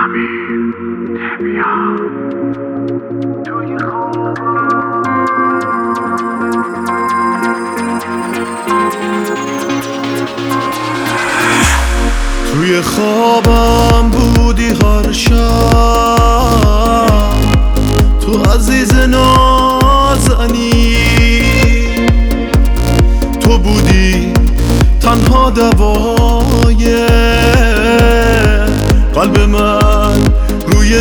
امیر تبیان توی توی خوابم بودی هر شب، تو عزیز نازنی، تو بودی تنها دوای قلب من روی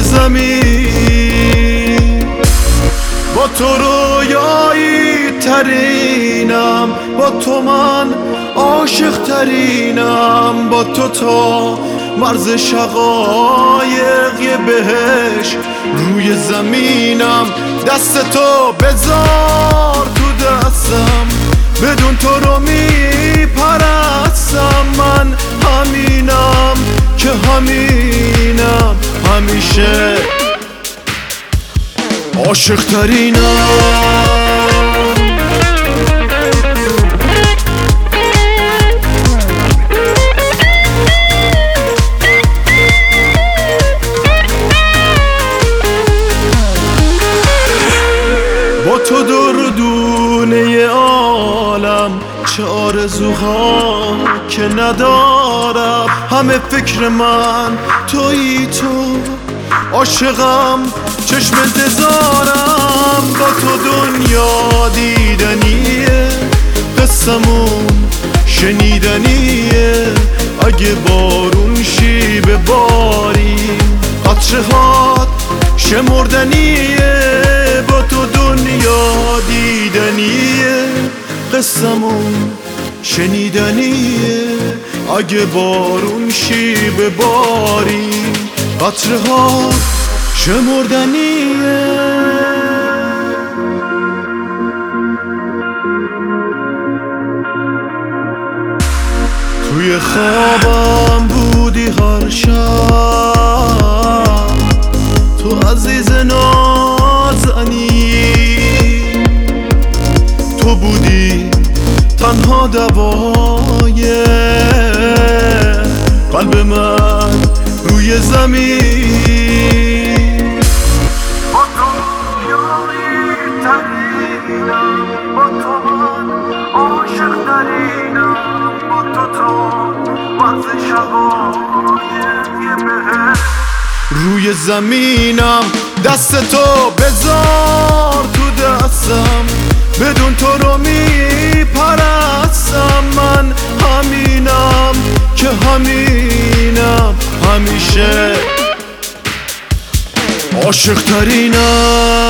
زمین. با تو رویایی ترینم، با تو من عاشق ترینم، با تو تا مرز شقایق یه بهش روی زمینم. دست تو بذار تو دستم، بدون تو رو میپرستم. من همینم که همینم، همیشه عاشق ترینم. با تو دردونه عالم چه آرزوها که ندارم، همه فکر من تویی، تو عاشقم چشم انتظارم. با تو دنیا دیدنیه، قصمون شنیدنیه. اگه بارون شی بباریم، قطره هات شمردنیه. با تو دنیا دیدنیه، قصمون شنیدنیه. اگه بارون شی بباریم، قطره ها شمردنیه. توی خوابم بودی هر شب، تو عزیز نازنی، تو بودی تنها دوای قلب من روی زمین. با تو رویایی ترینم، با تو من عاشق ترینم، با تو تا مرز شقایق یه بهش روی زمینم. دست تو بذار تو دستم، بدون تو رو میپرستم. من همینم که همینم، همیشه عاشق ترینم.